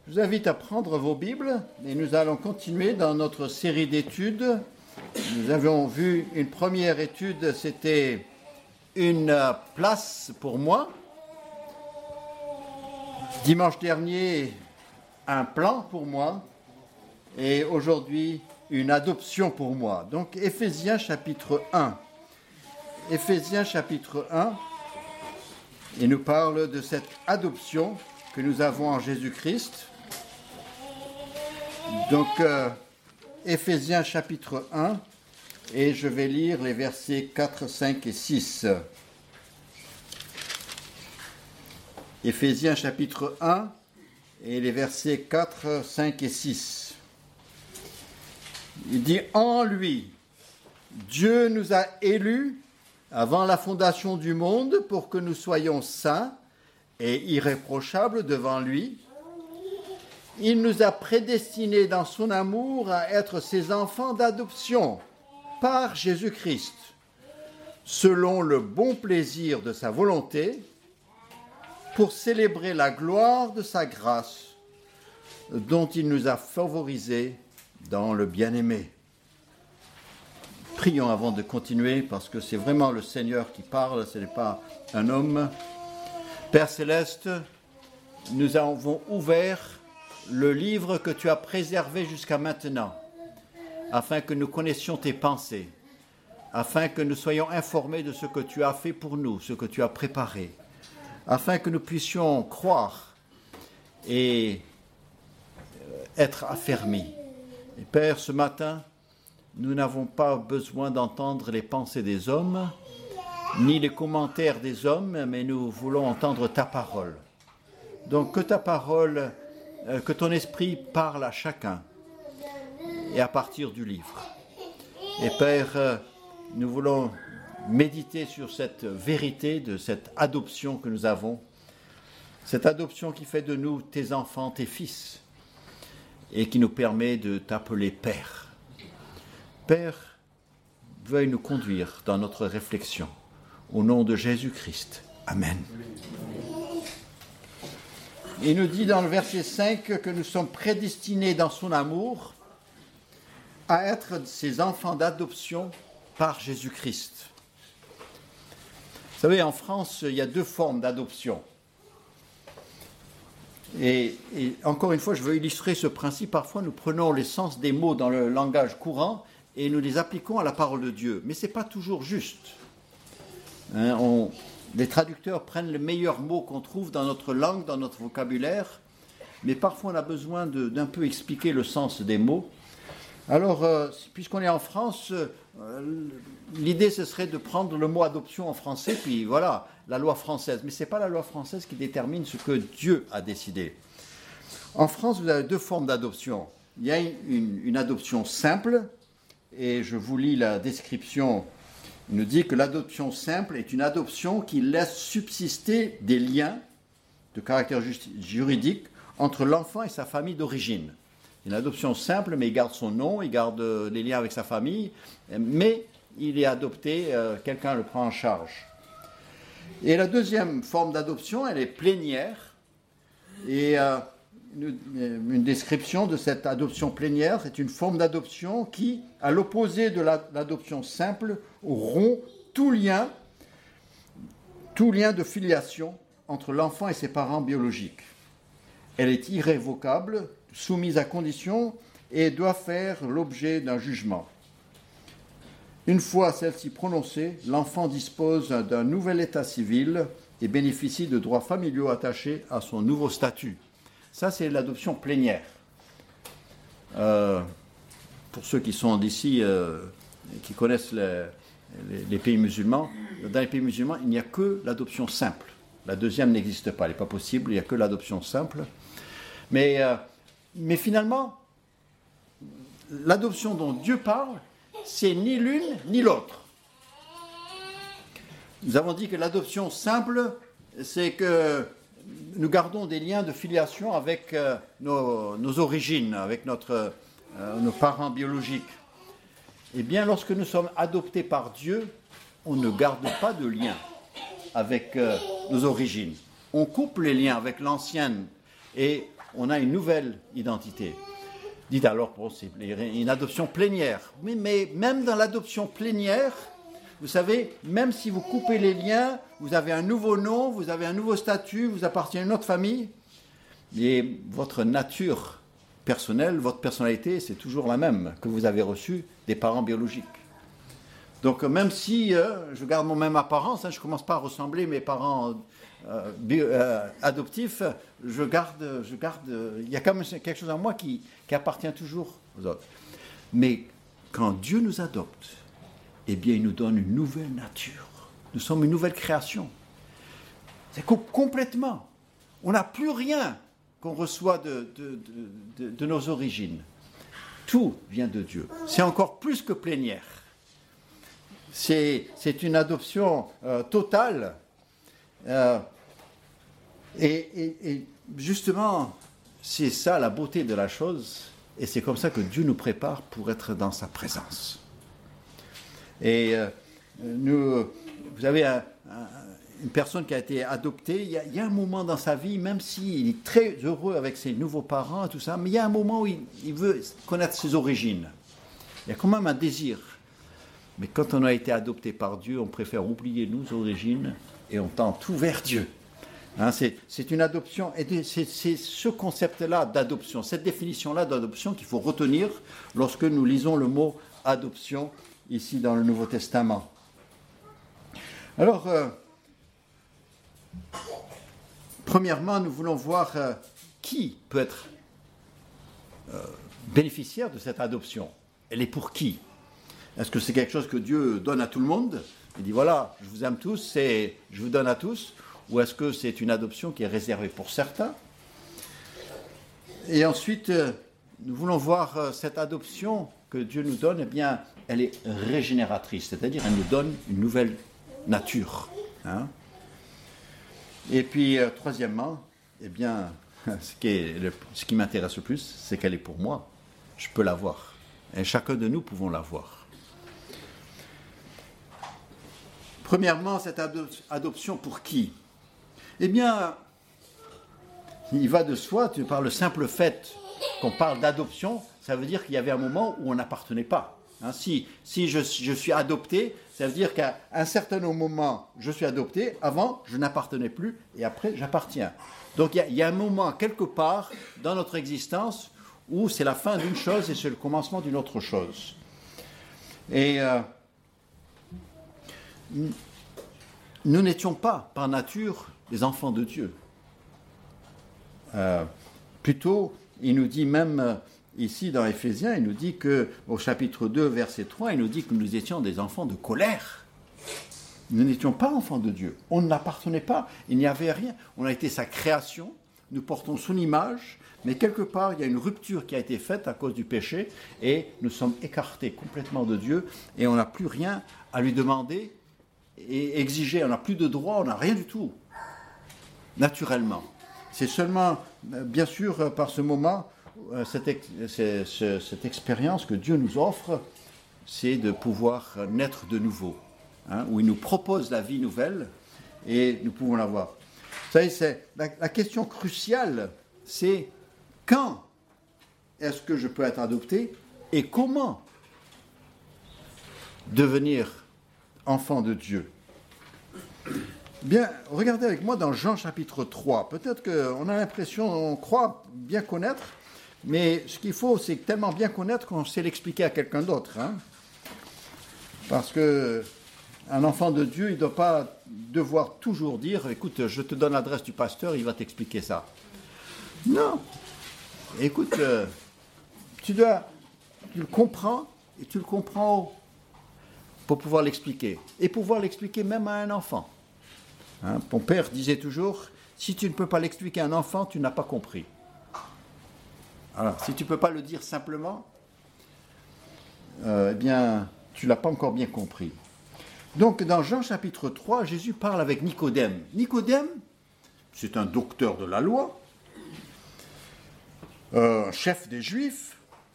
Je vous invite à prendre vos Bibles et nous allons continuer dans notre série d'études. Nous avions vu une première étude, c'était une place pour moi. Dimanche dernier, un plan pour moi. Et aujourd'hui, une adoption pour moi. Donc, Éphésiens chapitre 1. Éphésiens chapitre 1, il nous parle de cette adoption que nous avons en Jésus-Christ. Donc, Éphésiens chapitre 1, et je vais lire les versets 4, 5 et 6. Éphésiens chapitre 1, et les versets 4, 5 et 6. Il dit, en lui, Dieu nous a élus avant la fondation du monde pour que nous soyons saints et irréprochables devant lui. Il nous a prédestinés dans son amour à être ses enfants d'adoption par Jésus-Christ, selon le bon plaisir de sa volonté, pour célébrer la gloire de sa grâce, dont il nous a favorisés dans le bien-aimé. Prions avant de continuer, parce que c'est vraiment le Seigneur qui parle, ce n'est pas un homme. Père Céleste, nous avons ouvert le livre que tu as préservé jusqu'à maintenant, afin que nous connaissions tes pensées, afin que nous soyons informés de ce que tu as fait pour nous, ce que tu as préparé, afin que nous puissions croire et être affermis. Et Père, ce matin, nous n'avons pas besoin d'entendre les pensées des hommes, ni les commentaires des hommes, mais nous voulons entendre ta parole. Donc que ta parole, que ton esprit parle à chacun, et à partir du livre. Et Père, nous voulons méditer sur cette vérité de cette adoption que nous avons, cette adoption qui fait de nous tes enfants, tes fils, et qui nous permet de t'appeler Père. Père, veuille nous conduire dans notre réflexion. Au nom de Jésus-Christ. Amen. Il nous dit dans le verset 5 que nous sommes prédestinés dans son amour à être ses enfants d'adoption par Jésus-Christ. Vous savez, en France, il y a deux formes d'adoption. Et encore une fois, je veux illustrer ce principe. Parfois, nous prenons l'essence des mots dans le langage courant et nous les appliquons à la parole de Dieu. Mais ce n'est pas toujours juste. Les traducteurs prennent les meilleurs mots qu'on trouve dans notre langue, dans notre vocabulaire, mais parfois on a besoin d'un peu expliquer le sens des mots. Alors, puisqu'on est en France, l'idée ce serait de prendre le mot adoption en français, puis voilà, la loi française. Mais ce n'est pas la loi française qui détermine ce que Dieu a décidé. En France, vous avez deux formes d'adoption. Il y a une adoption simple, et je vous lis la description. Il nous dit que l'adoption simple est une adoption qui laisse subsister des liens de caractère juridique entre l'enfant et sa famille d'origine. Une adoption simple, mais il garde son nom, il garde les liens avec sa famille, mais il est adopté, quelqu'un le prend en charge. Et la deuxième forme d'adoption, elle est plénière, et une description de cette adoption plénière, c'est une forme d'adoption qui, à l'opposé de l'adoption simple, rompt tout lien de filiation entre l'enfant et ses parents biologiques. Elle est irrévocable, soumise à conditions et doit faire l'objet d'un jugement. Une fois celle-ci prononcée, l'enfant dispose d'un nouvel état civil et bénéficie de droits familiaux attachés à son nouveau statut. Ça, c'est l'adoption plénière. Pour ceux qui sont d'ici, qui connaissent les pays musulmans, dans les pays musulmans, il n'y a que l'adoption simple. La deuxième n'existe pas, elle n'est pas possible, il n'y a que l'adoption simple. Mais finalement, l'adoption dont Dieu parle, c'est ni l'une ni l'autre. Nous avons dit que l'adoption simple, c'est que nous gardons des liens de filiation avec nos origines, avec nos parents biologiques. Eh bien, lorsque nous sommes adoptés par Dieu, on ne garde pas de lien avec nos origines. On coupe les liens avec l'ancienne et on a une nouvelle identité. Dites alors, bon, c'est une adoption plénière. Mais même dans l'adoption plénière, vous savez, même si vous coupez les liens, vous avez un nouveau nom, vous avez un nouveau statut, vous appartenez à une autre famille, et votre nature personnelle, votre personnalité, c'est toujours la même que vous avez reçue des parents biologiques. Donc même si je garde mon même apparence, je ne commence pas à ressembler à mes parents adoptifs, je garde, il y a quand même quelque chose en moi qui appartient toujours aux autres. Mais quand Dieu nous adopte, eh bien il nous donne une nouvelle nature. Nous sommes une nouvelle création. C'est complètement. On n'a plus rien qu'on reçoit de nos origines. Tout vient de Dieu. C'est encore plus que plénière. C'est une adoption totale. Et justement, c'est ça la beauté de la chose. Et c'est comme ça que Dieu nous prépare pour être dans sa présence. Et vous avez une personne qui a été adoptée, il y a un moment dans sa vie, même s'il est très heureux avec ses nouveaux parents et tout ça, mais il y a un moment où il veut connaître ses origines. Il y a quand même un désir. Mais quand on a été adopté par Dieu, on préfère oublier nos origines et on tend tout vers Dieu. Hein, c'est une adoption, et c'est ce concept-là d'adoption, cette définition-là d'adoption qu'il faut retenir lorsque nous lisons le mot adoption ici dans le Nouveau Testament. Alors, premièrement, nous voulons voir qui peut être bénéficiaire de cette adoption. Elle est pour qui ? Est-ce que c'est quelque chose que Dieu donne à tout le monde ? Il dit voilà, je vous aime tous et je vous donne à tous. Ou est-ce que c'est une adoption qui est réservée pour certains ? Et ensuite, nous voulons voir cette adoption que Dieu nous donne, eh bien, elle est régénératrice, c'est-à-dire elle nous donne une nouvelle nature. Hein ? Et puis, troisièmement, eh bien, ce qui m'intéresse le plus, c'est qu'elle est pour moi. Je peux l'avoir. Et chacun de nous pouvons l'avoir. Premièrement, cette adoption pour qui ? Eh bien, il va de soi, par le simple fait qu'on parle d'adoption, ça veut dire qu'il y avait un moment où on n'appartenait pas. Hein, si je suis adopté, ça veut dire qu'à un certain moment, je suis adopté, avant, je n'appartenais plus, et après, j'appartiens. Donc, il y a un moment, quelque part, dans notre existence, où c'est la fin d'une chose et c'est le commencement d'une autre chose. Et nous n'étions pas, par nature, des enfants de Dieu. Plutôt, il nous dit même ici dans Éphésiens, il nous dit qu'au chapitre 2, verset 3, il nous dit que nous étions des enfants de colère. Nous n'étions pas enfants de Dieu. On n'appartenait pas, il n'y avait rien. On a été sa création, nous portons son image, mais quelque part, il y a une rupture qui a été faite à cause du péché et nous sommes écartés complètement de Dieu et on n'a plus rien à lui demander et exiger. On n'a plus de droit, on n'a rien du tout, naturellement. C'est seulement, bien sûr, par ce moment, cette expérience que Dieu nous offre, c'est de pouvoir naître de nouveau, hein, où il nous propose la vie nouvelle et nous pouvons l'avoir. Vous savez, la question cruciale, c'est quand est-ce que je peux être adopté et comment devenir enfant de Dieu. Bien, regardez avec moi dans Jean chapitre 3. Peut-être qu'on a l'impression, on croit bien connaître, mais ce qu'il faut, c'est tellement bien connaître qu'on sait l'expliquer à quelqu'un d'autre. Hein. Parce qu'un enfant de Dieu, il ne doit pas devoir toujours dire « Écoute, je te donne l'adresse du pasteur, il va t'expliquer ça. » Non. Écoute, tu le comprends, et tu le comprends pour pouvoir l'expliquer. Et pouvoir l'expliquer même à un enfant. Hein, mon père disait toujours, si tu ne peux pas l'expliquer à un enfant, tu n'as pas compris. Alors, si tu ne peux pas le dire simplement, eh bien, tu ne l'as pas encore bien compris. Donc, dans Jean chapitre 3, Jésus parle avec Nicodème. Nicodème, c'est un docteur de la loi, chef des Juifs.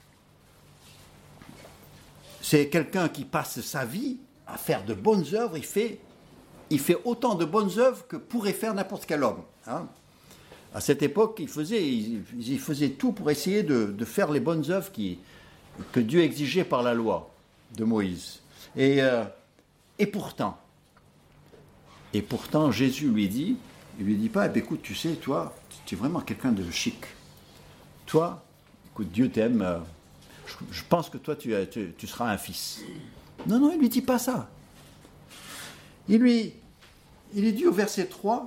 C'est quelqu'un qui passe sa vie à faire de bonnes œuvres. Il fait autant de bonnes œuvres que pourrait faire n'importe quel homme. Hein. À cette époque, ils faisaient tout pour essayer de faire les bonnes œuvres que Dieu exigeait par la loi de Moïse. Et pourtant, Jésus lui dit, il lui dit pas, écoute, tu sais, toi, tu es vraiment quelqu'un de chic. Toi, écoute, Dieu t'aime, je pense que toi, tu seras un fils. Non, il lui dit pas ça. Il lui dit au verset 3,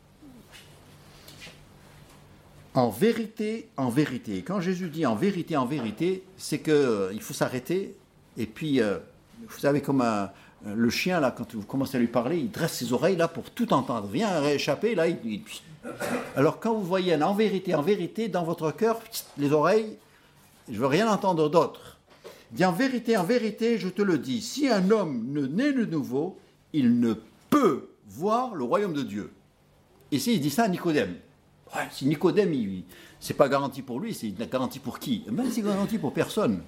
en vérité, quand Jésus dit en vérité, c'est qu'il faut s'arrêter, et puis, vous savez, comme le chien, là, quand vous commencez à lui parler, il dresse ses oreilles, là, pour tout entendre. Rien à échapper, là, Alors, quand vous voyez un en vérité, dans votre cœur, les oreilles, je veux rien entendre d'autre. Il dit en vérité, je te le dis, si un homme ne naît de nouveau, il ne peut voir le royaume de Dieu. Ici, il dit ça à Nicodème. Ouais, si Nicodème, c'est pas garanti pour lui, c'est garanti pour qui? Ben, c'est garanti pour personne.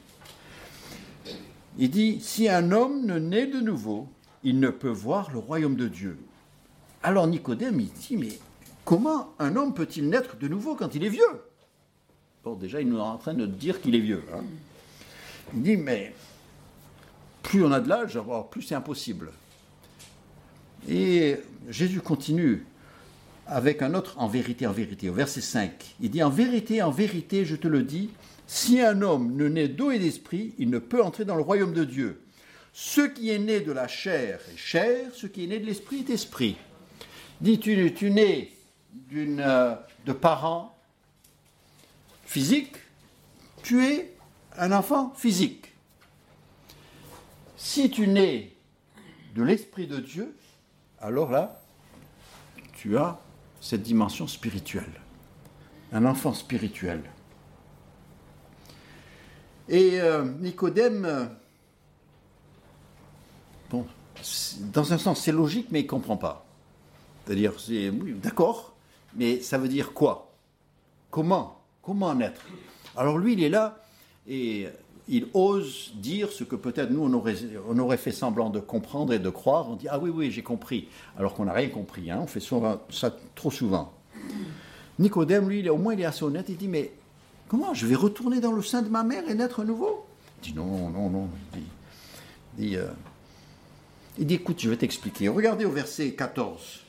Il dit, si un homme ne naît de nouveau, il ne peut voir le royaume de Dieu. Alors Nicodème, il dit, mais comment un homme peut-il naître de nouveau quand il est vieux? Bon, déjà, il est en train de dire qu'il est vieux. Hein. Il dit, mais plus on a de l'âge, plus c'est impossible. Et Jésus continue avec un autre en vérité, au verset 5. Il dit, en vérité, je te le dis, si un homme ne naît d'eau et d'esprit, il ne peut entrer dans le royaume de Dieu. Ce qui est né de la chair est chair, ce qui est né de l'esprit est esprit. Dis, tu nais de parents physiques, tu es un enfant physique. Si tu nais de l'esprit de Dieu, alors là, tu as cette dimension spirituelle, un enfant spirituel. Et Nicodème, bon, dans un sens c'est logique, mais il ne comprend pas. C'est-à-dire, oui, d'accord, mais ça veut dire quoi? Comment naître? Alors lui, il est là et il ose dire ce que peut-être nous, on aurait fait semblant de comprendre et de croire. On dit, ah oui, j'ai compris, alors qu'on n'a rien compris. Hein, on fait ça trop souvent. Nicodème, lui, au moins, il est assez honnête. Il dit, mais comment je vais retourner dans le sein de ma mère et naître à nouveau? Il dit, non. Il dit, écoute, je vais t'expliquer. Regardez au verset 14.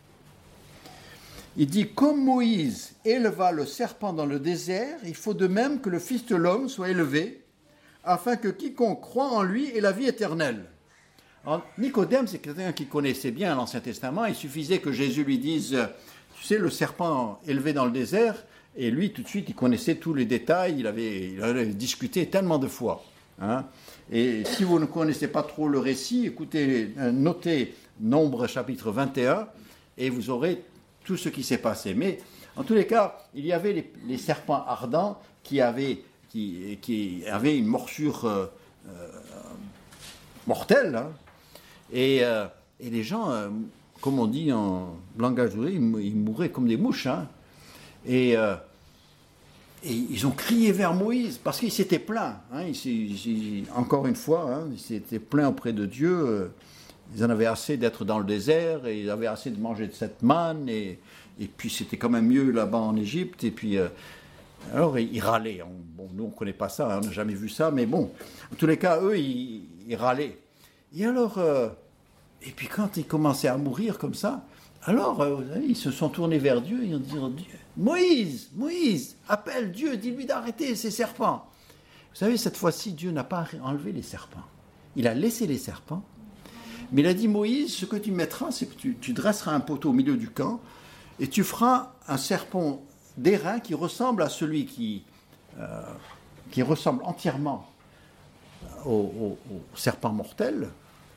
Il dit, comme Moïse éleva le serpent dans le désert, il faut de même que le Fils de l'homme soit élevé, afin que quiconque croit en lui ait la vie éternelle. Alors, Nicodème, c'est quelqu'un qui connaissait bien l'Ancien Testament. Il suffisait que Jésus lui dise, tu sais, le serpent élevé dans le désert, et lui, tout de suite, il connaissait tous les détails, il avait discuté tellement de fois. Hein. Et si vous ne connaissez pas trop le récit, écoutez, notez Nombre chapitre 21, et vous aurez tout ce qui s'est passé. Mais, en tous les cas, il y avait les serpents ardents qui avaient une morsure mortelle. Hein. Et les gens, comme on dit en langage doué, ils mouraient comme des mouches. Hein. Et ils ont crié vers Moïse parce qu'ils s'étaient plaints. Hein. Encore une fois, hein, ils s'étaient plaints auprès de Dieu. Ils en avaient assez d'être dans le désert et ils avaient assez de manger de cette manne. Et puis c'était quand même mieux là-bas en Égypte. Et puis... alors, ils râlaient. Bon, nous, on ne connaît pas ça, hein, on n'a jamais vu ça, mais bon, en tous les cas, eux, ils râlaient. Et alors, et puis quand ils commençaient à mourir comme ça, alors, ils se sont tournés vers Dieu et ils ont dit, Moïse, appelle Dieu, dis-lui d'arrêter ces serpents. Vous savez, cette fois-ci, Dieu n'a pas enlevé les serpents. Il a laissé les serpents, mais il a dit, Moïse, ce que tu mettras, c'est que tu dresseras un poteau au milieu du camp et tu feras un serpent d'airain qui ressemble à celui qui ressemble entièrement au serpent mortel,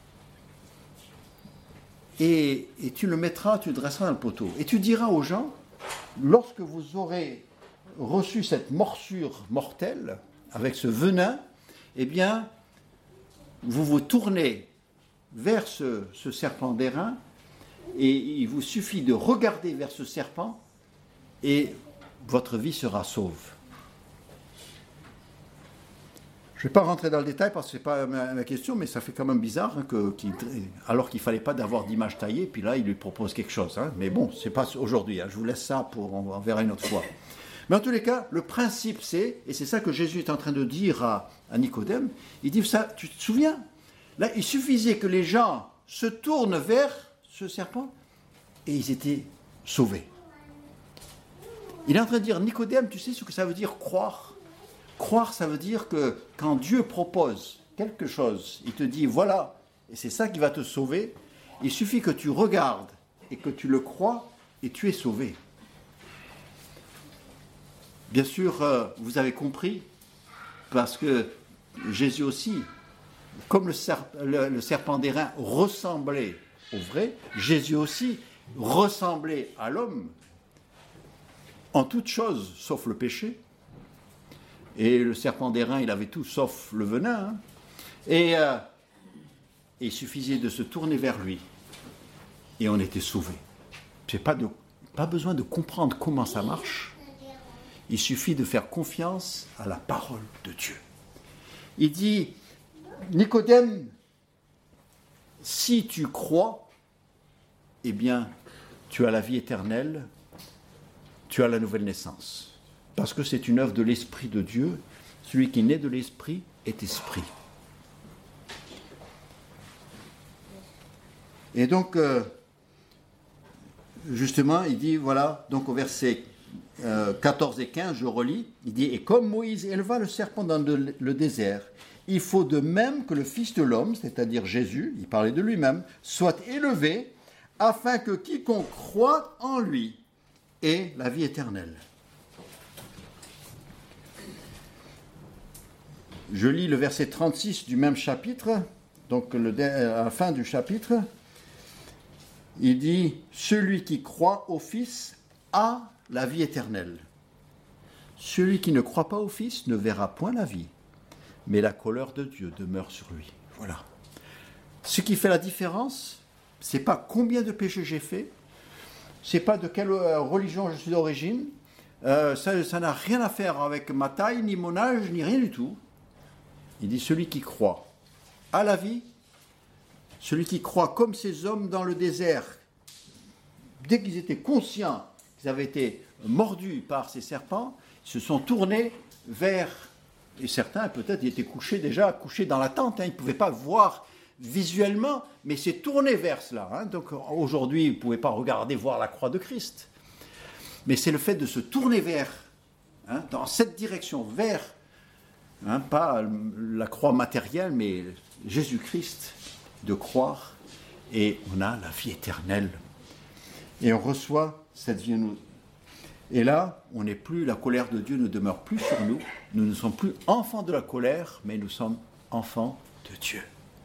et tu le mettras, tu le dresseras dans le poteau. Et tu diras aux gens, lorsque vous aurez reçu cette morsure mortelle, avec ce venin, eh bien, vous vous tournez vers ce serpent d'airain, et il vous suffit de regarder vers ce serpent, et votre vie sera sauve. Je ne vais pas rentrer dans le détail parce que ce n'est pas ma question, mais ça fait quand même bizarre hein, alors qu'il ne fallait pas d'avoir d'image taillée, puis là il lui propose quelque chose. Hein. Mais bon, ce n'est pas aujourd'hui, hein. Je vous laisse ça on verra une autre fois. Mais en tous les cas, le principe c'est, et c'est ça que Jésus est en train de dire à Nicodème, il dit ça, tu te souviens? Là, il suffisait que les gens se tournent vers ce serpent et ils étaient sauvés. Il est en train de dire, Nicodème, tu sais ce que ça veut dire croire? Croire, ça veut dire que quand Dieu propose quelque chose, il te dit voilà, et c'est ça qui va te sauver, il suffit que tu regardes et que tu le crois et tu es sauvé. Bien sûr, vous avez compris, parce que Jésus aussi, comme le serpent d'airain ressemblait au vrai, Jésus aussi ressemblait à l'homme en toutes choses, sauf le péché. Et le serpent d'airain, il avait tout sauf le venin. Hein. Et il suffisait de se tourner vers lui. Et on était sauvés. C'est pas besoin de comprendre comment ça marche. Il suffit de faire confiance à la parole de Dieu. Il dit, Nicodème, si tu crois, eh bien, tu as la vie éternelle, tu as la nouvelle naissance. Parce que c'est une œuvre de l'Esprit de Dieu. Celui qui naît de l'Esprit est esprit. Et donc, justement, il dit, voilà, donc au verset 14 et 15, je relis, il dit, et comme Moïse éleva le serpent dans le désert, il faut de même que le Fils de l'homme, c'est-à-dire Jésus, il parlait de lui-même, soit élevé, afin que quiconque croit en lui ait la vie éternelle. Je lis le verset 36 du même chapitre, donc à la fin du chapitre. Il dit « Celui qui croit au Fils a la vie éternelle. Celui qui ne croit pas au Fils ne verra point la vie, mais la colère de Dieu demeure sur lui. » Voilà. Ce qui fait la différence, ce n'est pas combien de péchés j'ai fait, ce n'est pas de quelle religion je suis d'origine, ça n'a rien à faire avec ma taille, ni mon âge, ni rien du tout. Il dit, celui qui croit à la vie, celui qui croit comme ces hommes dans le désert, dès qu'ils étaient conscients qu'ils avaient été mordus par ces serpents, ils se sont tournés vers, et certains peut-être ils étaient couchés dans la tente, hein, ils ne pouvaient pas voir visuellement, mais c'est tourné vers cela. Hein. Donc aujourd'hui, ils ne pouvaient pas voir la croix de Christ. Mais c'est le fait de se tourner vers, hein, dans cette direction, vers, hein, pas la croix matérielle, mais Jésus-Christ, de croire, et on a la vie éternelle. Et on reçoit cette vie. Et là, on n'est plus, la colère de Dieu ne demeure plus sur nous. Nous ne sommes plus enfants de la colère, mais nous sommes enfants de Dieu.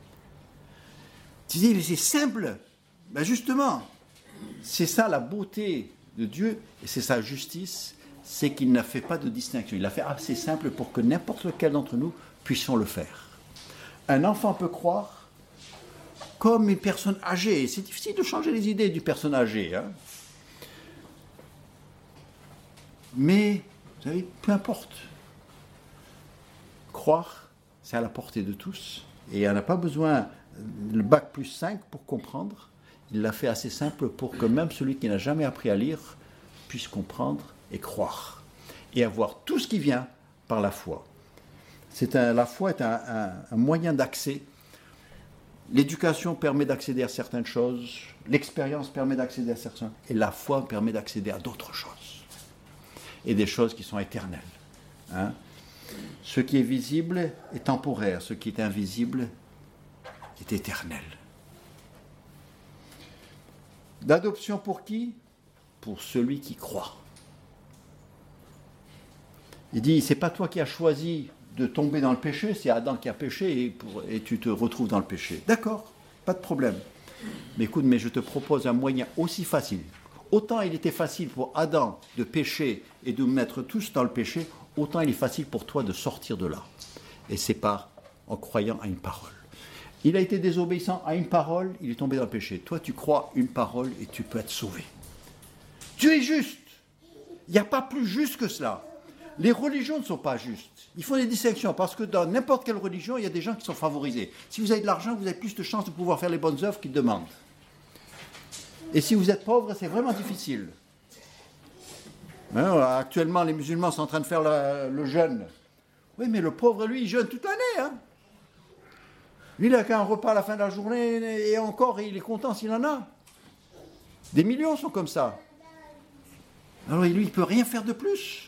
Tu dis, mais c'est simple. Ben justement, c'est ça la beauté de Dieu, et c'est sa justice, c'est qu'il n'a fait pas de distinction. Il l'a fait assez simple pour que n'importe lequel d'entre nous puissions le faire. Un enfant peut croire comme une personne âgée. C'est difficile de changer les idées d'une personne âgée. Hein. Mais, vous savez, peu importe. Croire, c'est à la portée de tous. Et on n'a pas besoin le bac plus 5 pour comprendre. Il l'a fait assez simple pour que même celui qui n'a jamais appris à lire puisse comprendre et croire. Et avoir tout ce qui vient par la foi. La foi est un moyen d'accès. L'éducation permet d'accéder à certaines choses, l'expérience permet d'accéder à certaines choses, et la foi permet d'accéder à d'autres choses. Et des choses qui sont éternelles. Hein? Ce qui est visible est temporaire, ce qui est invisible est éternel. D'adoption pour qui? Pour celui qui croit. Il dit, c'est pas toi qui as choisi de tomber dans le péché, c'est Adam qui a péché et tu te retrouves dans le péché. D'accord, pas de problème. Mais écoute, je te propose un moyen aussi facile. Autant il était facile pour Adam de pécher et de nous mettre tous dans le péché, autant il est facile pour toi de sortir de là. Et c'est pas en croyant à une parole. Il a été désobéissant à une parole, il est tombé dans le péché. Toi, tu crois une parole et tu peux être sauvé. Dieu est juste. Il n'y a pas plus juste que cela. les religions ne sont pas justes. Ils font des distinctions parce que dans n'importe quelle religion, il y a des gens qui sont favorisés. Si vous avez de l'argent, vous avez plus de chances de pouvoir faire les bonnes œuvres qu'ils demandent. Et si vous êtes pauvre, c'est vraiment difficile. Actuellement, les musulmans sont en train de faire le jeûne. Oui, mais le pauvre, lui, il jeûne toute l'année. Hein. Lui, il n'a qu'un repas à la fin de la journée et encore, il est content s'il en a. Des millions sont comme ça. Alors lui, il ne peut rien faire de plus.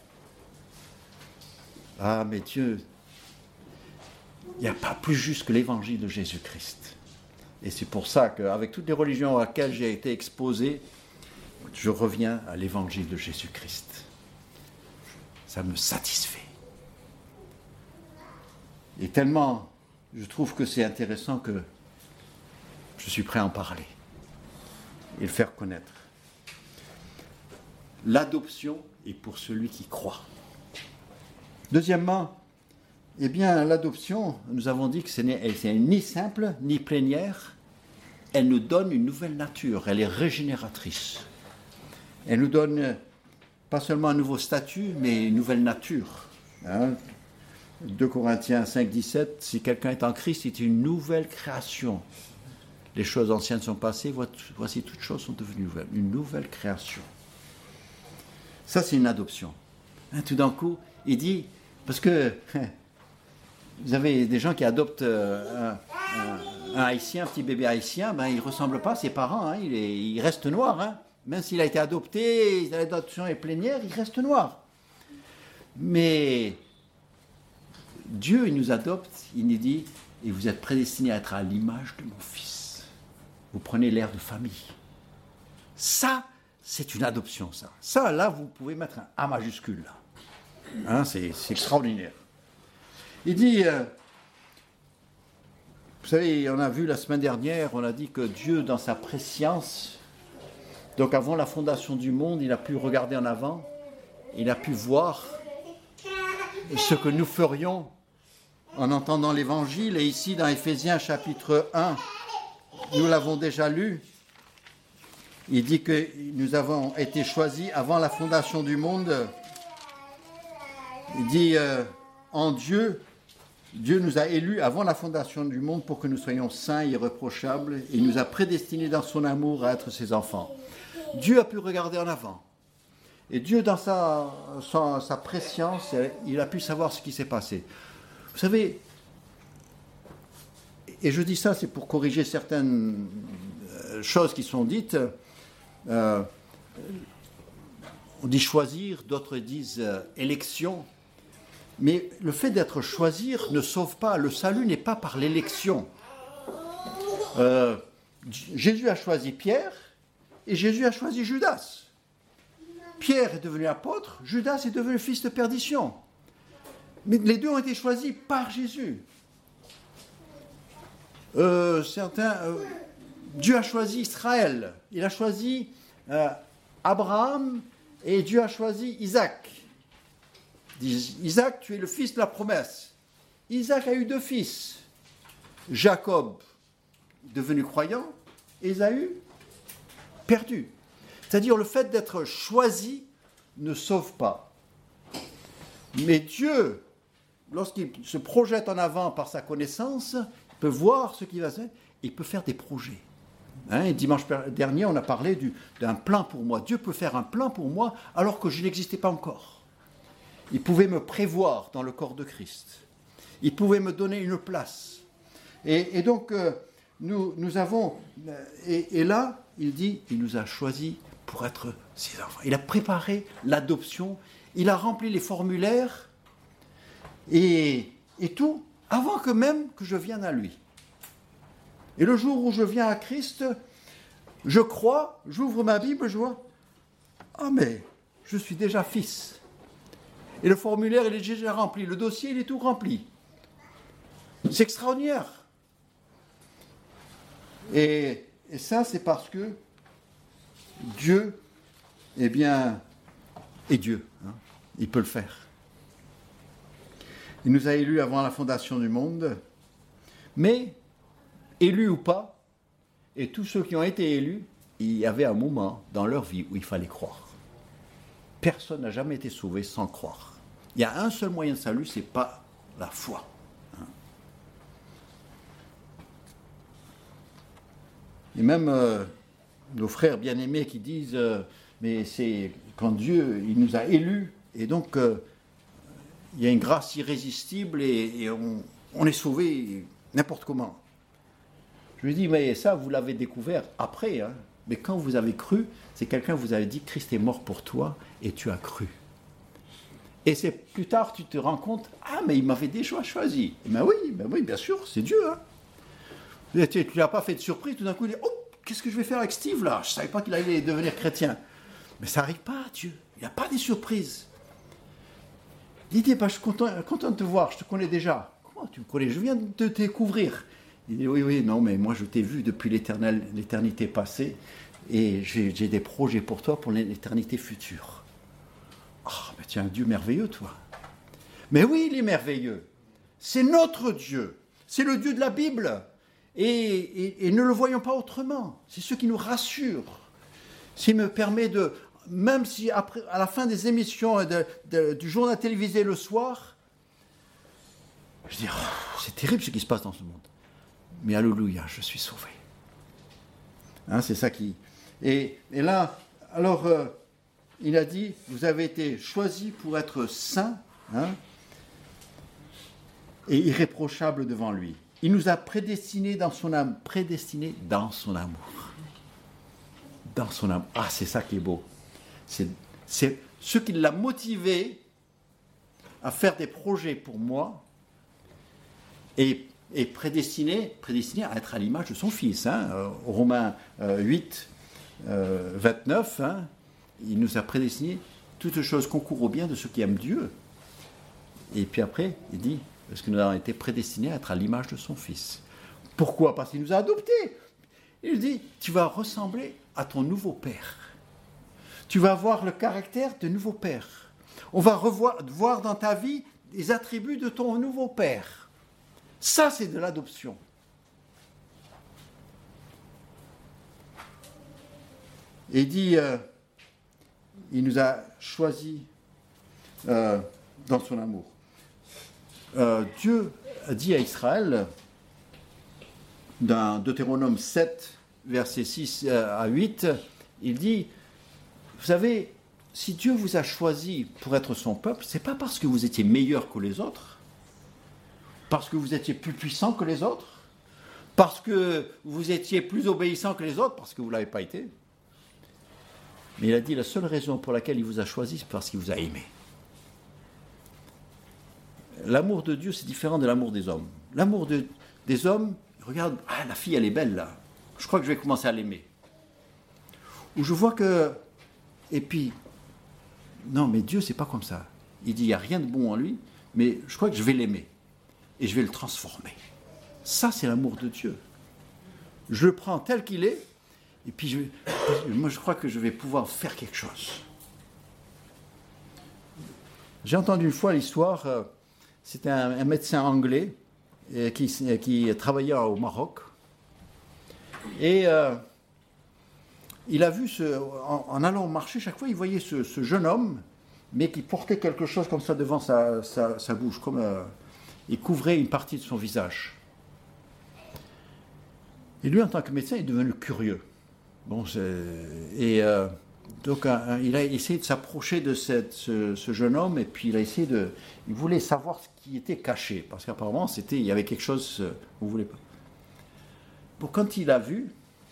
Ah, mais Dieu, il n'y a pas plus juste que l'évangile de Jésus-Christ. Et c'est pour ça qu'avec toutes les religions à laquelle j'ai été exposé, je reviens à l'évangile de Jésus-Christ. Ça me satisfait. Et tellement, je trouve que c'est intéressant que je suis prêt à en parler et le faire connaître. L'adoption est pour celui qui croit. Deuxièmement, eh bien, l'adoption, nous avons dit que c'est ni simple, ni plénière. Elle nous donne une nouvelle nature, elle est régénératrice. Elle nous donne pas seulement un nouveau statut, mais une nouvelle nature. 2 Corinthiens 5, 17, si quelqu'un est en Christ, c'est une nouvelle création. Les choses anciennes sont passées, voici toutes choses sont devenues nouvelles. Une nouvelle création. Ça, c'est une adoption. Tout d'un coup, il dit, parce que vous avez des gens qui adoptent un haïtien, un petit bébé haïtien, il ne ressemble pas à ses parents, il reste noir. Hein. Même s'il a été adopté, l'adoption est plénière, il reste noir. Mais Dieu, il nous adopte, il nous dit, et vous êtes prédestinés à être à l'image de mon Fils. Vous prenez l'air de famille. Ça, c'est une adoption, ça. Ça, là, vous pouvez mettre un A majuscule, là. C'est extraordinaire. Il dit, vous savez, on a vu la semaine dernière, on a dit que Dieu, dans sa préscience, donc avant la fondation du monde, il a pu regarder en avant, il a pu voir ce que nous ferions en entendant l'Évangile. Et ici, dans Éphésiens chapitre 1, nous l'avons déjà lu, il dit que nous avons été choisis avant la fondation du monde. Il dit, en Dieu, Dieu nous a élus avant la fondation du monde pour que nous soyons saints et irréprochables. Et il nous a prédestinés dans son amour à être ses enfants. Dieu a pu regarder en avant. Et Dieu, dans sa préscience, il a pu savoir ce qui s'est passé. Vous savez, et je dis ça, c'est pour corriger certaines choses qui sont dites. On dit choisir, d'autres disent élection. Mais le fait d'être choisir ne sauve pas. Le salut n'est pas par l'élection. Jésus a choisi Pierre et Jésus a choisi Judas. Pierre est devenu apôtre, Judas est devenu fils de perdition. Mais les deux ont été choisis par Jésus. Dieu a choisi Israël, il a choisi Abraham et Dieu a choisi Isaac. Isaac, tu es le fils de la promesse. Isaac a eu 2 fils. Jacob, devenu croyant, Ésaü, perdu. C'est-à-dire le fait d'être choisi ne sauve pas. Mais Dieu, lorsqu'il se projette en avant par sa connaissance, peut voir ce qui va se faire, il peut faire des projets. Et dimanche dernier, on a parlé d'un plan pour moi. Dieu peut faire un plan pour moi alors que je n'existais pas encore. Il pouvait me prévoir dans le corps de Christ. Il pouvait me donner une place. Et donc, nous avons... Et là, il dit, il nous a choisis pour être ses enfants. Il a préparé l'adoption, il a rempli les formulaires et tout, avant que même que je vienne à lui. Et le jour où je viens à Christ, je crois, j'ouvre ma Bible, je vois, mais je suis déjà fils. Et le formulaire, il est déjà rempli, le dossier, il est tout rempli. C'est extraordinaire. Et ça, c'est parce que Dieu, eh bien, est Dieu. Il peut le faire. Il nous a élus avant la fondation du monde, mais, élus ou pas, et tous ceux qui ont été élus, il y avait un moment dans leur vie où il fallait croire. Personne n'a jamais été sauvé sans croire. Il y a un seul moyen de salut, ce n'est pas la foi. Et même nos frères bien-aimés qui disent mais c'est quand Dieu il nous a élus, et donc il y a une grâce irrésistible et on est sauvé n'importe comment. Je lui dis, mais ça, vous l'avez découvert après, hein. Mais quand vous avez cru, c'est quelqu'un vous avait dit, Christ est mort pour toi, et tu as cru. Et c'est plus tard, tu te rends compte, ah, mais il m'avait déjà choisi. Ben oui, bien sûr, c'est Dieu. Hein. Tu ne l'as pas fait de surprise, tout d'un coup, il dit, oh, qu'est-ce que je vais faire avec Steve, là? Je ne savais pas qu'il allait devenir chrétien. Mais ça n'arrive pas, Dieu. Il n'y a pas des surprises. Il dit, bah, je suis content de te voir, je te connais déjà. Comment tu me connais? Je viens de te découvrir. Il dit, oui, non, mais moi je t'ai vu depuis l'éternité passée et j'ai des projets pour toi pour l'éternité future. Ah, mais tu es un Dieu merveilleux, toi. Mais oui, il est merveilleux. C'est notre Dieu. C'est le Dieu de la Bible. Et ne le voyons pas autrement. C'est ce qui nous rassure. S'il me permet de, même si après, à la fin des émissions du journal télévisé le soir, je dis, oh, c'est terrible ce qui se passe dans ce monde. Mais alléluia, je suis sauvé. Hein, c'est ça qui... Et là, alors, il a dit, vous avez été choisis pour être saints, hein, et irréprochables devant lui. Il nous a prédestinés dans son âme, prédestinés dans son amour. Dans son âme. Ah, c'est ça qui est beau. C'est ce qui l'a motivé à faire des projets pour moi et prédestiné à être à l'image de son Fils. Hein. Romains 8, 29, hein, il nous a prédestinés, toutes choses concourent au bien de ceux qui aiment Dieu. Et puis après, il dit, parce que nous avons été prédestinés à être à l'image de son Fils. Pourquoi? Parce qu'il nous a adoptés. Il dit, tu vas ressembler à ton nouveau Père. Tu vas avoir le caractère de nouveau Père. On va voir dans ta vie les attributs de ton nouveau Père. Ça, c'est de l'adoption. Et il dit, il nous a choisis dans son amour. Dieu a dit à Israël, dans Deutéronome 7, versets 6 à 8, il dit, vous savez, si Dieu vous a choisi pour être son peuple, ce n'est pas parce que vous étiez meilleur que les autres, parce que vous étiez plus puissant que les autres, parce que vous étiez plus obéissant que les autres, parce que vous ne l'avez pas été. Mais il a dit, la seule raison pour laquelle il vous a choisi, c'est parce qu'il vous a aimé. L'amour de Dieu, c'est différent de l'amour des hommes. L'amour des hommes, regarde, ah, la fille, elle est belle, là. Je crois que je vais commencer à l'aimer. Ou je vois que... Et puis, non, mais Dieu, c'est pas comme ça. Il dit, il n'y a rien de bon en lui, mais je crois que je vais l'aimer. Et je vais le transformer. Ça, c'est l'amour de Dieu. Je le prends tel qu'il est, et puis moi, je crois que je vais pouvoir faire quelque chose. J'ai entendu une fois l'histoire, c'était un médecin anglais qui travaillait au Maroc. Et il a vu, en allant au marché, chaque fois, il voyait ce jeune homme, mais qui portait quelque chose comme ça devant sa bouche, comme... il couvrait une partie de son visage. Et lui, en tant que médecin, il est devenu curieux. Bon, donc, il a essayé de s'approcher de ce jeune homme, et puis il voulait savoir ce qui était caché, parce qu'apparemment, il y avait quelque chose qu'on ne voulait pas. Bon, quand il a vu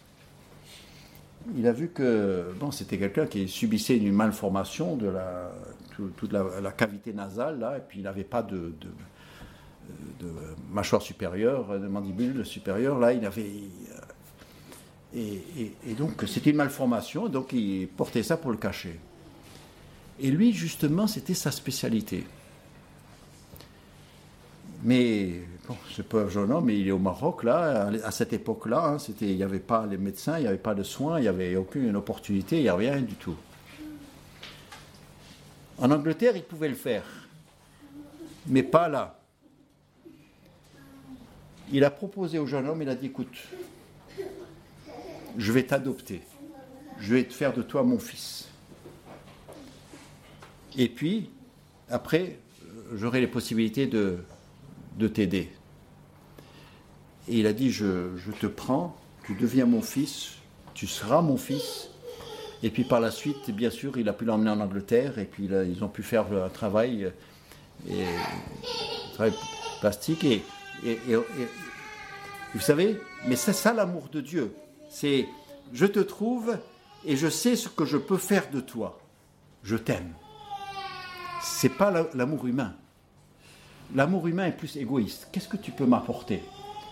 que bon, c'était quelqu'un qui subissait une malformation de toute la cavité nasale, là, et puis il n'avait pas de mâchoire supérieure, de mandibule supérieure, là, il avait... Et donc, c'était une malformation, donc il portait ça pour le cacher. Et lui, justement, c'était sa spécialité. Mais, bon, ce pauvre jeune homme, il est au Maroc, là, à cette époque-là, hein, il n'y avait pas les médecins, il n'y avait pas de soins, il n'y avait aucune opportunité, il n'y avait rien du tout. En Angleterre, il pouvait le faire, mais pas là. Il a proposé au jeune homme, il a dit, écoute, je vais t'adopter, je vais te faire de toi mon fils. Et puis, après, j'aurai les possibilités de t'aider. Et il a dit, je te prends, tu deviens mon fils, tu seras mon fils. Et puis par la suite, bien sûr, il a pu l'emmener en Angleterre, et puis là, ils ont pu faire un travail, plastique. Et vous savez, mais c'est ça l'amour de Dieu. C'est, je te trouve et je sais ce que je peux faire de toi. Je t'aime. C'est pas l'amour humain. L'amour humain est plus égoïste. Qu'est-ce que tu peux m'apporter ?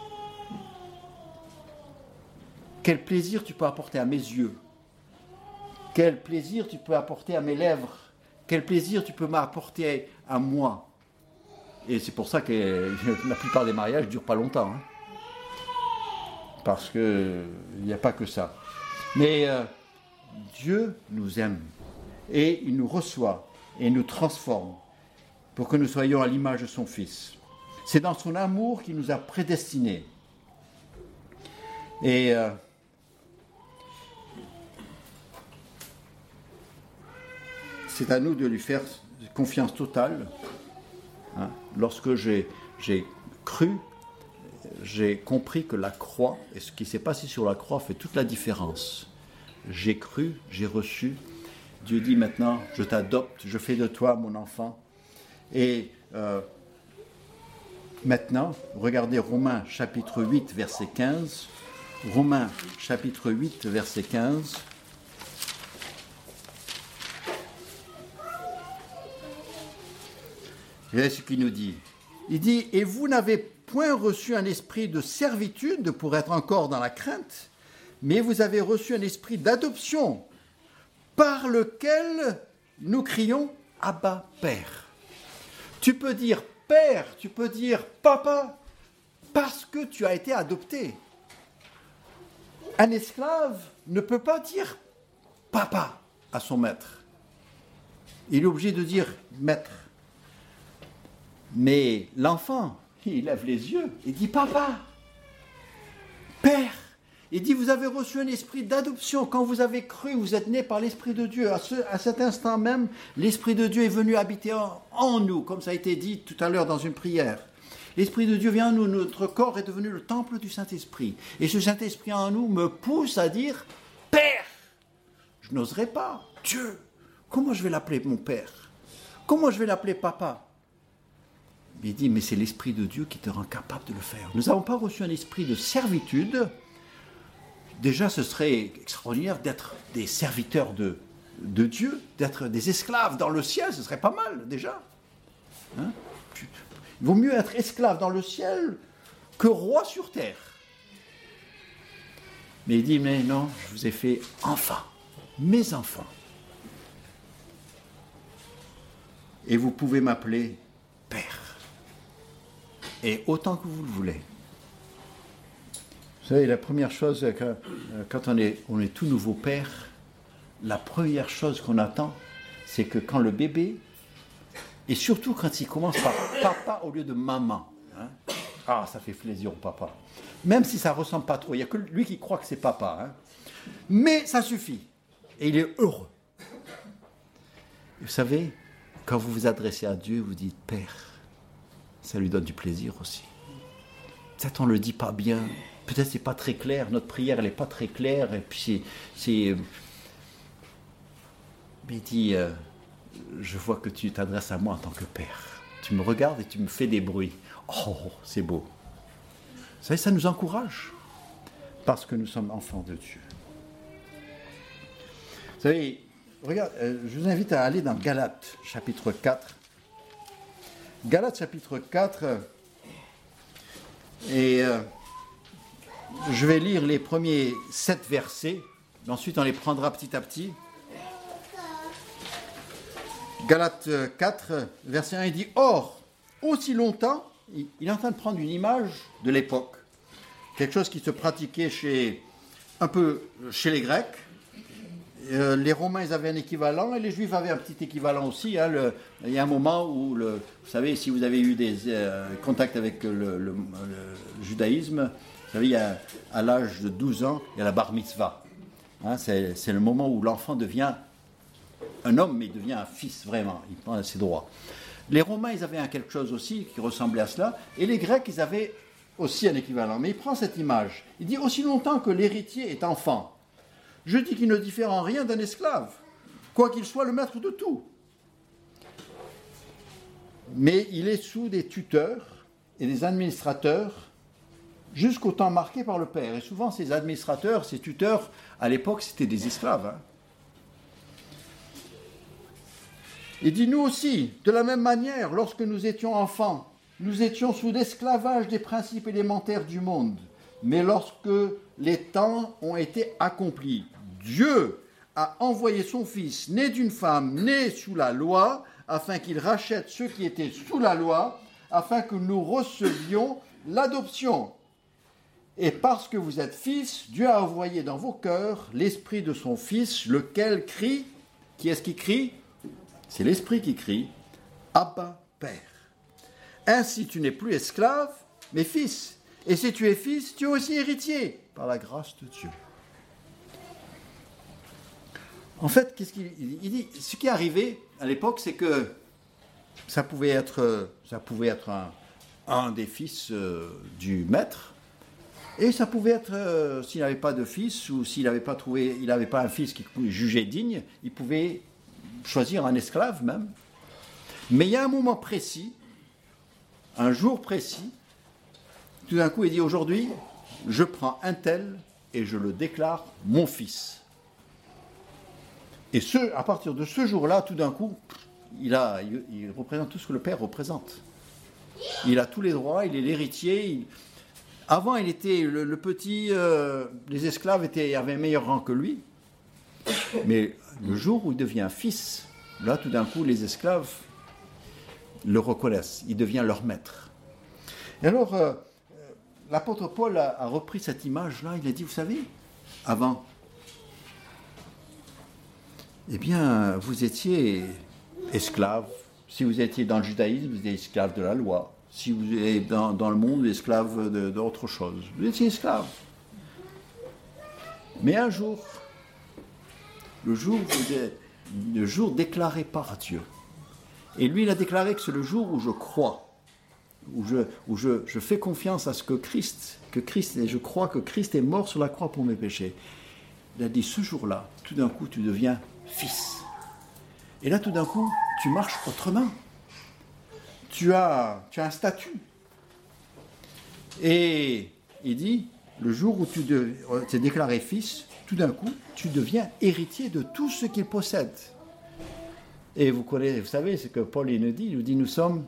Quel plaisir tu peux apporter à mes yeux ? Quel plaisir tu peux apporter à mes lèvres ? Quel plaisir tu peux m'apporter à moi ? Et c'est pour ça que la plupart des mariages ne durent pas longtemps. Hein, parce qu'il n'y a pas que ça. Mais Dieu nous aime. Et il nous reçoit et nous transforme pour que nous soyons à l'image de son Fils. C'est dans son amour qu'il nous a prédestinés. Et c'est à nous de lui faire confiance totale. Hein. Lorsque j'ai cru, j'ai compris que la croix, et ce qui s'est passé sur la croix fait toute la différence. J'ai cru, j'ai reçu. Dieu dit maintenant, je t'adopte, je fais de toi mon enfant. Et maintenant, regardez Romains chapitre 8, verset 15. Romains chapitre 8, verset 15. Regardez ce qu'il nous dit. Il dit, et vous n'avez point reçu un esprit de servitude pour être encore dans la crainte, mais vous avez reçu un esprit d'adoption, par lequel nous crions « Abba, Père ». Tu peux dire « Père », tu peux dire « Papa », parce que tu as été adopté. Un esclave ne peut pas dire « Papa » à son maître. Il est obligé de dire « Maître ». Mais l'enfant, il lève les yeux, il dit « Papa »,« Père ». Il dit, vous avez reçu un esprit d'adoption. Quand vous avez cru, vous êtes né par l'Esprit de Dieu. À cet instant même, l'Esprit de Dieu est venu habiter en nous, comme ça a été dit tout à l'heure dans une prière. L'Esprit de Dieu vient en nous, notre corps est devenu le temple du Saint-Esprit. Et ce Saint-Esprit en nous me pousse à dire, Père. Je n'oserais pas. Dieu, comment je vais l'appeler mon Père ? Comment je vais l'appeler Papa ? Il dit, mais c'est l'Esprit de Dieu qui te rend capable de le faire. Nous n'avons pas reçu un esprit de servitude. Déjà, ce serait extraordinaire d'être des serviteurs de Dieu, d'être des esclaves dans le ciel, ce serait pas mal déjà. Hein ? Il vaut mieux être esclave dans le ciel que roi sur terre. Mais il dit, mais non, je vous ai fait enfants, mes enfants. Et vous pouvez m'appeler Père. Et autant que vous le voulez. Vous savez, la première chose, quand on est tout nouveau père, la première chose qu'on attend, c'est que quand le bébé, et surtout quand il commence par papa au lieu de maman, hein, ah, ça fait plaisir au papa. Même si ça ne ressemble pas trop, il n'y a que lui qui croit que c'est papa. Hein, mais ça suffit. Et il est heureux. Et vous savez, quand vous vous adressez à Dieu, vous dites Père, ça lui donne du plaisir aussi. Peut-être on ne le dit pas bien. Peut-être c'est pas très clair, notre prière elle n'est pas très claire, et puis mais il dit, je vois que tu t'adresses à moi en tant que Père. Tu me regardes et tu me fais des bruits. Oh, c'est beau. Vous savez, ça nous encourage, parce que nous sommes enfants de Dieu. Vous savez, regarde, je vous invite à aller dans Galates, chapitre 4. Galates, chapitre 4, et... je vais lire les premiers 7 versets, ensuite on les prendra petit à petit. Galates 4, verset 1, il dit « Or, aussi longtemps, il est en train de prendre une image de l'époque, quelque chose qui se pratiquait un peu chez les Grecs. Les Romains ils avaient un équivalent et les Juifs avaient un petit équivalent aussi. Hein, il y a un moment où, vous savez, si vous avez eu des contacts avec le judaïsme, vous savez, à l'âge de 12 ans, il y a la bar mitzvah. Hein, c'est le moment où l'enfant devient un homme, mais il devient un fils, vraiment. Il prend ses droits. Les Romains, ils avaient quelque chose aussi qui ressemblait à cela. Et les Grecs, ils avaient aussi un équivalent. Mais il prend cette image. Il dit, aussi longtemps que l'héritier est enfant, je dis qu'il ne diffère en rien d'un esclave, quoiqu'il soit le maître de tout. Mais il est sous des tuteurs et des administrateurs jusqu'au temps marqué par le père. Et souvent, ces administrateurs, ces tuteurs, à l'époque, c'était des esclaves. Hein. Il dit, nous aussi, de la même manière, lorsque nous étions enfants, nous étions sous l'esclavage des principes élémentaires du monde. Mais lorsque les temps ont été accomplis, Dieu a envoyé son Fils, né d'une femme, né sous la loi, afin qu'il rachète ceux qui étaient sous la loi, afin que nous recevions l'adoption. Et parce que vous êtes fils, Dieu a envoyé dans vos cœurs l'esprit de son Fils, lequel crie. Qui est-ce qui crie? C'est l'esprit qui crie. Abba, Père. Ainsi tu n'es plus esclave, mais fils. Et si tu es fils, tu es aussi héritier, par la grâce de Dieu. En fait, qu'est-ce qu'il dit? Ce qui est arrivé à l'époque, c'est que ça pouvait être un des fils du maître, et ça pouvait être, s'il n'avait pas de fils, ou s'il n'avait pas un fils qu'il jugeait digne, il pouvait choisir un esclave même. Mais il y a un moment précis, un jour précis, tout d'un coup il dit, aujourd'hui, je prends un tel et je le déclare mon fils. Et à partir de ce jour-là, tout d'un coup, il représente tout ce que le père représente. Il a tous les droits, il est l'héritier. Avant, il était le petit, les esclaves avaient un meilleur rang que lui. Mais le jour où il devient fils, là, tout d'un coup, les esclaves le reconnaissent. Il devient leur maître. Et alors, l'apôtre Paul a repris cette image-là. Il a dit, vous savez, avant, eh bien, vous étiez esclave. Si vous étiez dans le judaïsme, vous étiez esclave de la loi. Si vous êtes dans le monde, esclave d'autre chose. Vous étiez esclave. Mais un jour, le jour déclaré par Dieu. Et lui, il a déclaré que c'est le jour où je crois, où je fais confiance à ce que Christ, et je crois que Christ est mort sur la croix pour mes péchés. Il a dit, ce jour-là, tout d'un coup, tu deviens fils. Et là, tout d'un coup, tu marches autrement. Tu as un statut. Et il dit, le jour où tu t'es déclaré fils, tout d'un coup, tu deviens héritier de tout ce qu'il possède. Et vous savez ce que Paul il nous dit, nous sommes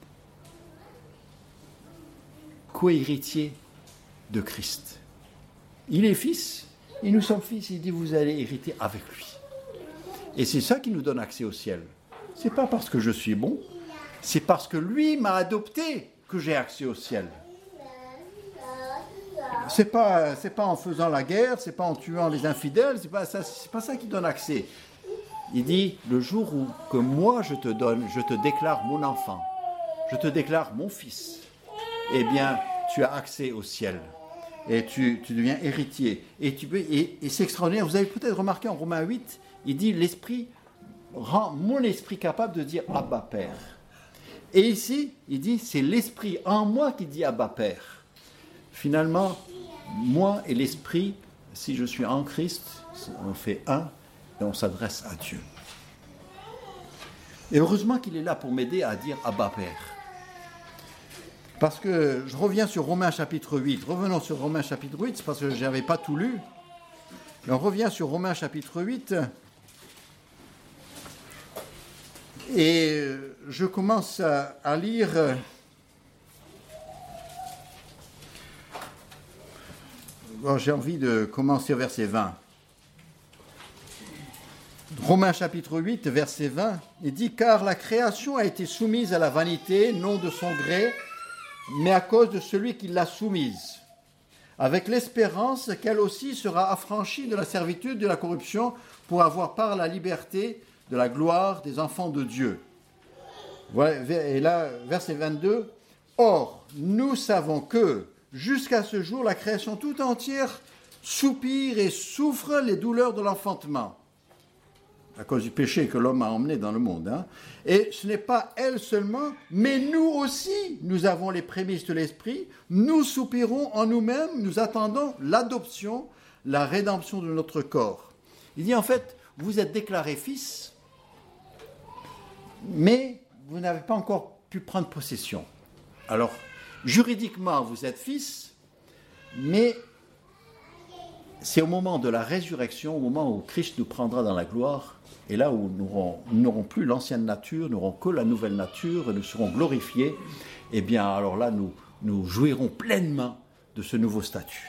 co-héritiers de Christ. Il est fils, et nous sommes fils, il dit, vous allez hériter avec lui. Et c'est ça qui nous donne accès au ciel. C'est pas parce que je suis bon, c'est parce que lui m'a adopté que j'ai accès au ciel. C'est pas en faisant la guerre, c'est pas en tuant les infidèles, c'est pas ça qui donne accès. Il dit, le jour où que moi je te déclare mon enfant, je te déclare mon fils, eh bien, tu as accès au ciel. Et tu deviens héritier. Et c'est extraordinaire. Vous avez peut-être remarqué en Romains 8, il dit, l'esprit rend mon esprit capable de dire Abba Père. Et ici, il dit, c'est l'esprit en moi qui dit Abba Père. Finalement, moi et l'esprit, si je suis en Christ, on fait un et on s'adresse à Dieu. Et heureusement qu'il est là pour m'aider à dire Abba Père. Parce que je reviens sur Romains chapitre 8. Revenons sur Romains chapitre 8, c'est parce que je n'avais pas tout lu. Et on revient sur Romains chapitre 8. Et je commence à lire j'ai envie de commencer au verset 20. Romains chapitre 8, verset 20, il dit « Car la création a été soumise à la vanité, non de son gré, mais à cause de celui qui l'a soumise, avec l'espérance qu'elle aussi sera affranchie de la servitude de la corruption pour avoir part à la liberté de la gloire des enfants de Dieu. » Et là, verset 22, « Or, nous savons que, jusqu'à ce jour, la création tout entière soupire et souffre les douleurs de l'enfantement. » à cause du péché que l'homme a emmené dans le monde. Hein. Et ce n'est pas elle seulement, mais nous aussi, nous avons les prémices de l'Esprit. Nous soupirons en nous-mêmes, nous attendons l'adoption, la rédemption de notre corps. Il dit en fait, vous êtes déclarés fils, mais vous n'avez pas encore pu prendre possession. Alors, juridiquement, vous êtes fils, mais c'est au moment de la résurrection, au moment où Christ nous prendra dans la gloire, et là où nous n'aurons plus l'ancienne nature, nous n'aurons que la nouvelle nature, et nous serons glorifiés, et bien alors là, nous jouirons pleinement de ce nouveau statut.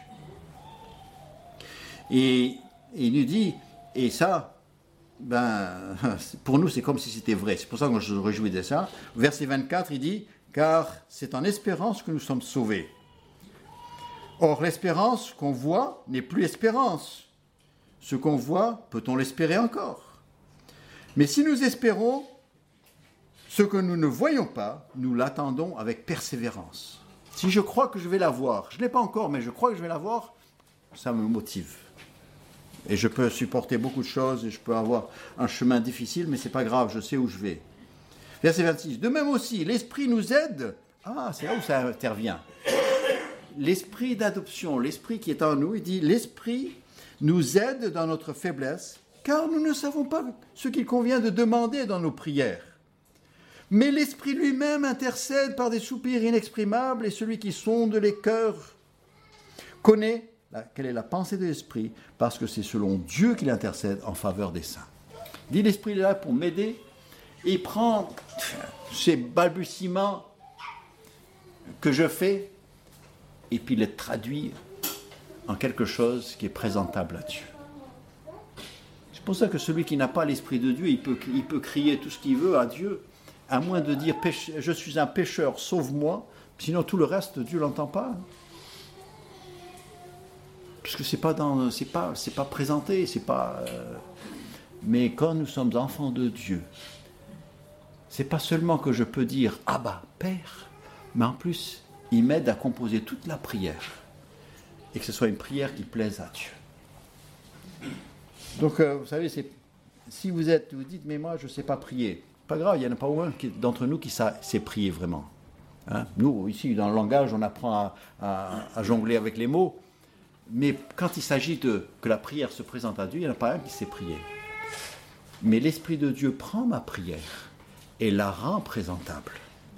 Et il nous dit, et ça, pour nous, c'est comme si c'était vrai. C'est pour ça que je me réjouis de ça. Verset 24, il dit, « Car c'est en espérance que nous sommes sauvés. Or, l'espérance qu'on voit n'est plus espérance. Ce qu'on voit, peut-on l'espérer encore? Mais si nous espérons ce que nous ne voyons pas, nous l'attendons avec persévérance. » Si je crois que je vais la voir, je ne l'ai pas encore, mais je crois que je vais la voir, ça me motive. Et je peux supporter beaucoup de choses, et je peux avoir un chemin difficile, mais ce n'est pas grave, je sais où je vais. Verset 26. De même aussi, l'Esprit nous aide. Ah, c'est là où ça intervient. L'Esprit d'adoption, l'Esprit qui est en nous, il dit, l'Esprit nous aide dans notre faiblesse, car nous ne savons pas ce qu'il convient de demander dans nos prières. Mais l'Esprit lui-même intercède par des soupirs inexprimables, et celui qui sonde les cœurs connaît quelle est la pensée de l'Esprit, parce que c'est selon Dieu qu'il intercède en faveur des saints. Il dit, l'Esprit est là pour m'aider, et il prend ces balbutiements que je fais, et puis les traduit en quelque chose qui est présentable à Dieu. C'est pour ça que celui qui n'a pas l'Esprit de Dieu, il peut crier tout ce qu'il veut à Dieu, à moins de dire « Je suis un pécheur, sauve-moi », sinon tout le reste, Dieu ne l'entend pas. Parce que c'est pas présenté, c'est pas. Mais quand nous sommes enfants de Dieu, c'est pas seulement que je peux dire Abba, Père, mais en plus, il m'aide à composer toute la prière et que ce soit une prière qui plaise à Dieu. Donc, vous savez, si vous dites mais moi je sais pas prier, pas grave, il y en a pas un d'entre nous qui sait prier vraiment. Hein? Nous ici dans le langage, on apprend à jongler avec les mots. Mais quand il s'agit que la prière se présente à Dieu, il n'y en a pas un qui sait prier. Mais l'Esprit de Dieu prend ma prière et la rend présentable.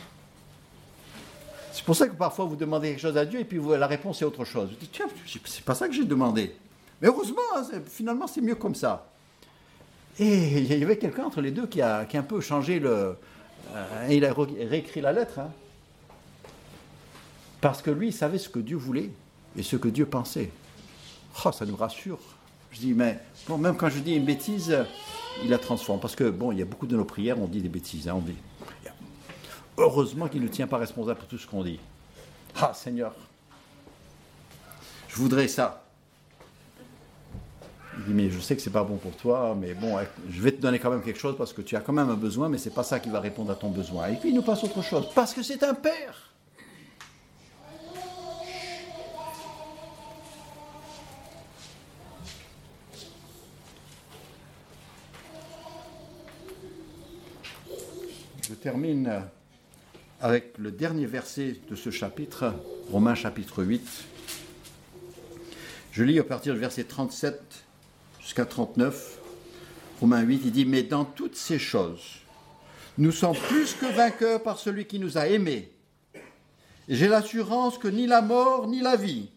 C'est pour ça que parfois vous demandez quelque chose à Dieu et puis la réponse est autre chose. Vous dites, tiens, c'est pas ça que j'ai demandé. Mais heureusement, finalement, c'est mieux comme ça. Et il y avait quelqu'un entre les deux qui a un peu changé il a réécrit la lettre. Hein, parce que lui, il savait ce que Dieu voulait. Et ce que Dieu pensait. Oh, ça nous rassure. Je dis, mais bon, même quand je dis une bêtise, il la transforme. Parce que, bon, il y a beaucoup de nos prières, on dit des bêtises. Hein, heureusement qu'il ne tient pas responsable pour tout ce qu'on dit. Ah, Seigneur, je voudrais ça. Il dit, mais je sais que c'est pas bon pour toi, mais bon, je vais te donner quand même quelque chose parce que tu as quand même un besoin, mais c'est pas ça qui va répondre à ton besoin. Et puis il nous passe autre chose. Parce que c'est un père. Je termine avec le dernier verset de ce chapitre, Romains chapitre 8. Je lis à partir du verset 37 jusqu'à 39. Romains 8, il dit « Mais dans toutes ces choses, nous sommes plus que vainqueurs par celui qui nous a aimés. Et j'ai l'assurance que ni la mort, ni la vie,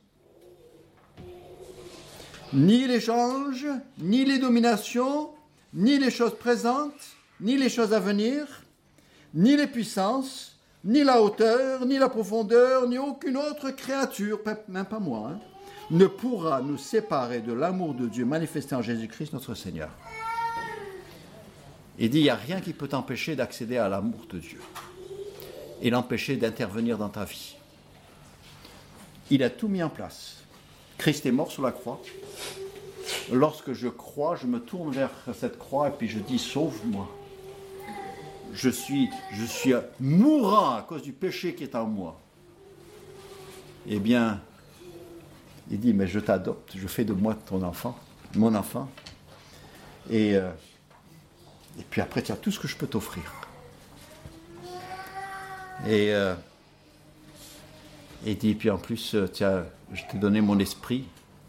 ni les anges, ni les dominations, ni les choses présentes, ni les choses à venir, ni les puissances, ni la hauteur, ni la profondeur, ni aucune autre créature, même pas moi, ne pourra nous séparer de l'amour de Dieu manifesté en Jésus-Christ notre Seigneur. » Il dit, il n'y a rien qui peut t'empêcher d'accéder à l'amour de Dieu et l'empêcher d'intervenir dans ta vie. Il a tout mis en place. Christ est mort sur la croix. Lorsque je crois, je me tourne vers cette croix et puis je dis, sauve-moi. Je suis mourant à cause du péché qui est en moi. Eh bien, il dit, mais je t'adopte, je fais de moi ton enfant, mon enfant. Et Et puis après, tu as tout ce que je peux t'offrir. Et il dit, puis en plus, je t'ai donné mon esprit.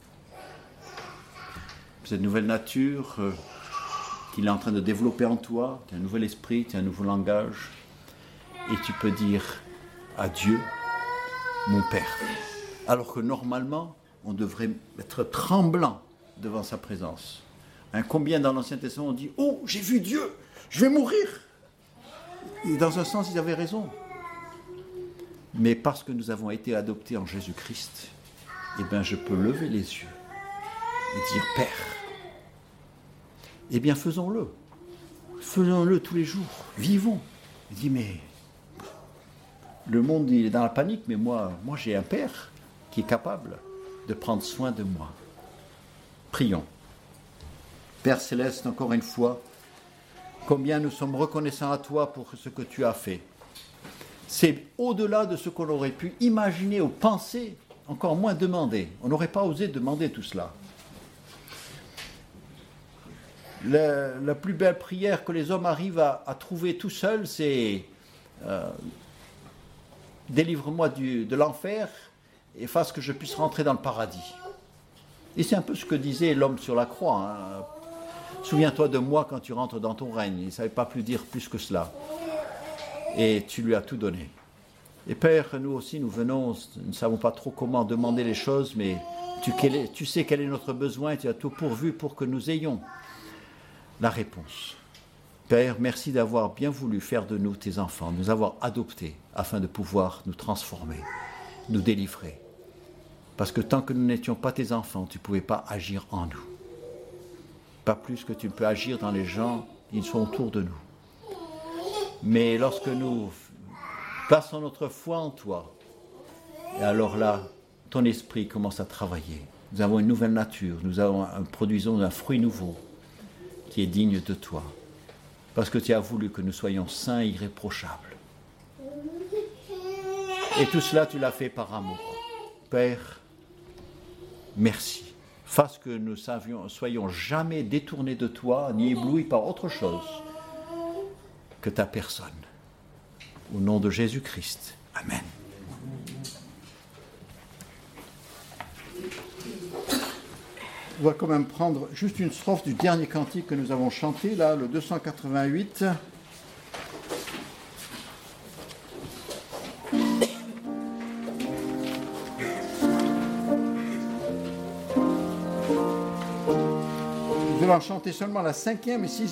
Cette nouvelle nature qu'il est en train de développer en toi. Tu as un nouvel esprit, tu as un nouveau langage. Et tu peux dire à Dieu, mon Père. Alors que normalement, on devrait être tremblant devant sa présence. Combien dans l'Ancien Testament on dit, oh, j'ai vu Dieu, je vais mourir. Et dans un sens, ils avaient raison. Mais parce que nous avons été adoptés en Jésus-Christ, eh bien, je peux lever les yeux et dire, Père, eh bien, faisons-le. Faisons-le tous les jours. Vivons. Il dit, mais le monde, il est dans la panique, mais moi, j'ai un Père qui est capable de prendre soin de moi. Prions. Père Céleste, encore une fois, combien nous sommes reconnaissants à toi pour ce que tu as fait. C'est au-delà de ce qu'on aurait pu imaginer ou penser, encore moins demander. On n'aurait pas osé demander tout cela. La plus belle prière que les hommes arrivent à trouver tout seuls, c'est délivre-moi de l'enfer et fasse que je puisse rentrer dans le paradis. Et c'est un peu ce que disait l'homme sur la croix. Souviens-toi de moi quand tu rentres dans ton règne. Il ne savait pas plus dire plus que cela. Et tu lui as tout donné. Et Père, nous aussi, nous venons, nous ne savons pas trop comment demander les choses, mais tu sais quel est notre besoin et tu as tout pourvu pour que nous ayons la réponse. Père, merci d'avoir bien voulu faire de nous tes enfants, nous avoir adoptés afin de pouvoir nous transformer, nous délivrer. Parce que tant que nous n'étions pas tes enfants, tu ne pouvais pas agir en nous. Pas plus que tu peux agir dans les gens qui sont autour de nous. Mais lorsque nous plaçons notre foi en toi, et alors là, ton esprit commence à travailler. Nous avons une nouvelle nature, nous produisons un fruit nouveau qui est digne de toi. Parce que tu as voulu que nous soyons saints et irréprochables. Et tout cela, tu l'as fait par amour. Père, merci. Fasse que nous soyons jamais détournés de toi, ni éblouis par autre chose que ta personne. Au nom de Jésus-Christ. Amen. On va quand même prendre juste une strophe du dernier cantique que nous avons chanté, là, le 288. Nous allons chanter seulement la 5e et 6e.